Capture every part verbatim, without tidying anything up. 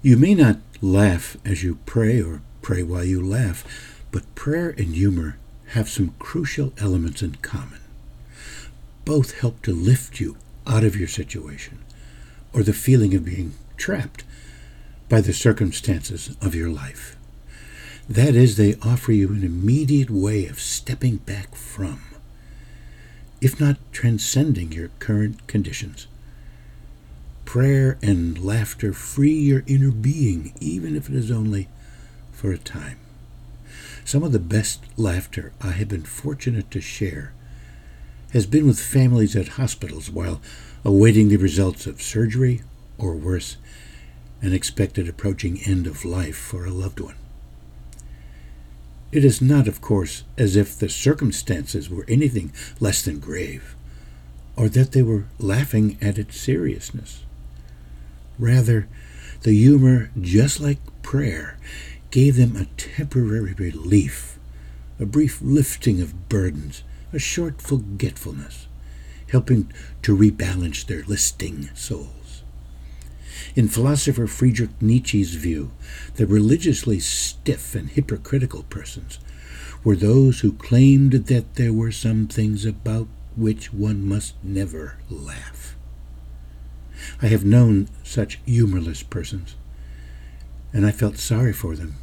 You may not laugh as you pray or pray while you laugh, but prayer and humor have some crucial elements in common. Both help to lift you out of your situation or the feeling of being trapped by the circumstances of your life. That is, they offer you an immediate way of stepping back from, if not transcending, your current conditions. Prayer and laughter free your inner being, even if it is only for a time. Some of the best laughter I have been fortunate to share has been with families at hospitals while awaiting the results of surgery, or worse, an expected approaching end of life for a loved one. It is not, of course, as if the circumstances were anything less than grave, or that they were laughing at its seriousness. Rather, the humor, just like prayer, gave them a temporary relief, a brief lifting of burdens, a short forgetfulness, helping to rebalance their listing souls. In philosopher Friedrich Nietzsche's view, the religiously stiff and hypocritical persons were those who claimed that there were some things about which one must never laugh. I have known such humorless persons, and I felt sorry for them,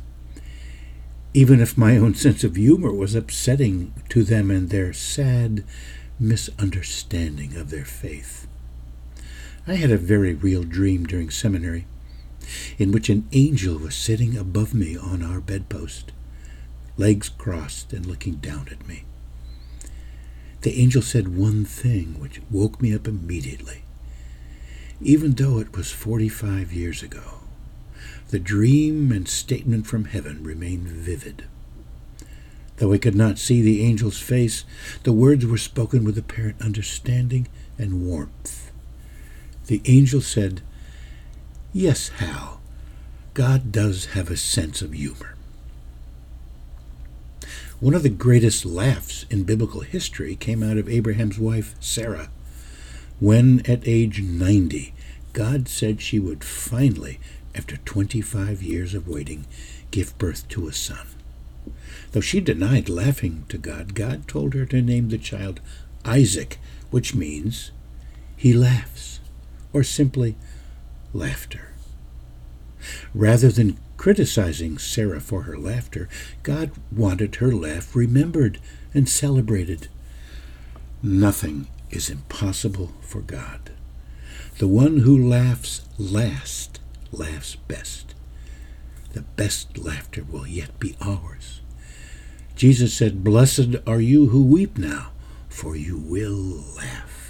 even if my own sense of humor was upsetting to them and their sad misunderstanding of their faith. I had a very real dream during seminary, in which an angel was sitting above me on our bedpost, legs crossed and looking down at me. The angel said one thing which woke me up immediately. Even though it was forty-five years ago, the dream and statement from heaven remained vivid. Though I could not see the angel's face, the words were spoken with apparent understanding and warmth. The angel said, "Yes, Hal, God does have a sense of humor." One of the greatest laughs in biblical history came out of Abraham's wife, Sarah, when, at age ninety, God said she would finally, after twenty-five years of waiting, give birth to a son. Though she denied laughing to God, God told her to name the child Isaac, which means he laughs, or simply laughter. Rather than criticizing Sarah for her laughter, God wanted her laugh remembered and celebrated. Nothing is impossible for God. The one who laughs last laughs best. The best laughter will yet be ours. Jesus said, "Blessed are you who weep now, for you will laugh."